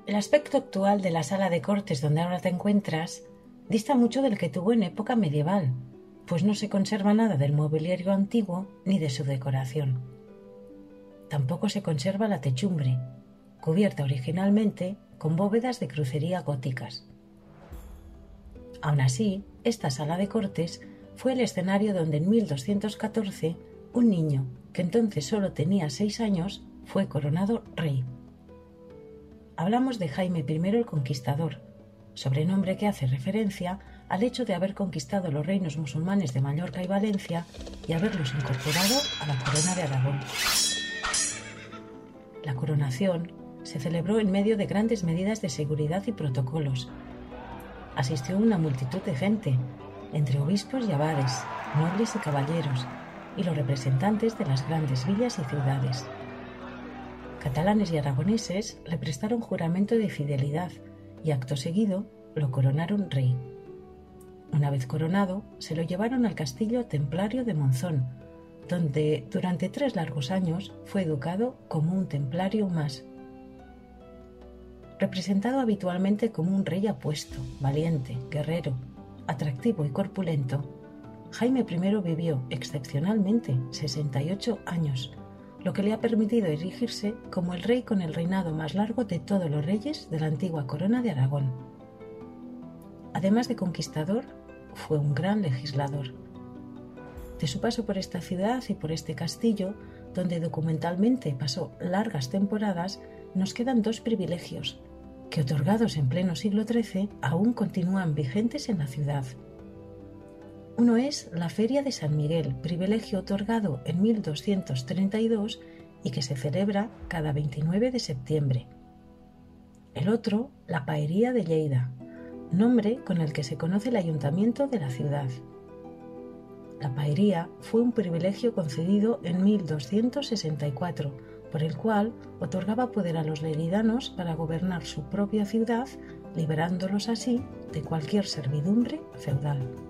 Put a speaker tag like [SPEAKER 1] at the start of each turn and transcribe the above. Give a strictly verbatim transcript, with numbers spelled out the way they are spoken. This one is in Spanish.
[SPEAKER 1] El aspecto actual de la sala de cortes donde ahora te encuentras dista mucho del que tuvo en época medieval, pues no se conserva nada del mobiliario antiguo ni de su decoración. Tampoco se conserva la techumbre, cubierta originalmente con bóvedas de crucería góticas. Aún así, esta sala de cortes fue el escenario donde en mil doscientos catorce un niño, que entonces solo tenía seis años, fue coronado rey. Hablamos de Jaime primero el Conquistador, sobrenombre que hace referencia al hecho de haber conquistado los reinos musulmanes de Mallorca y Valencia y haberlos incorporado a la corona de Aragón. La coronación se celebró en medio de grandes medidas de seguridad y protocolos. Asistió una multitud de gente, entre obispos y abades, nobles y caballeros, y los representantes de las grandes villas y ciudades. Catalanes y aragoneses le prestaron juramento de fidelidad y acto seguido lo coronaron rey. Una vez coronado, se lo llevaron al castillo templario de Monzón, donde durante tres largos años fue educado como un templario más. Representado habitualmente como un rey apuesto, valiente, guerrero, atractivo y corpulento, Jaime primero vivió excepcionalmente sesenta y ocho años, lo que le ha permitido erigirse como el rey con el reinado más largo de todos los reyes de la antigua corona de Aragón. Además de conquistador, fue un gran legislador. De su paso por esta ciudad y por este castillo, donde documentalmente pasó largas temporadas, nos quedan dos privilegios, que otorgados en pleno siglo trece aún continúan vigentes en la ciudad. Uno es la Feria de San Miguel, privilegio otorgado en mil doscientos treinta y dos y que se celebra cada veintinueve de septiembre. El otro, la Paería de Lleida, nombre con el que se conoce el ayuntamiento de la ciudad. La paería fue un privilegio concedido en mil doscientos sesenta y cuatro, por el cual otorgaba poder a los leridanos para gobernar su propia ciudad, liberándolos así de cualquier servidumbre feudal.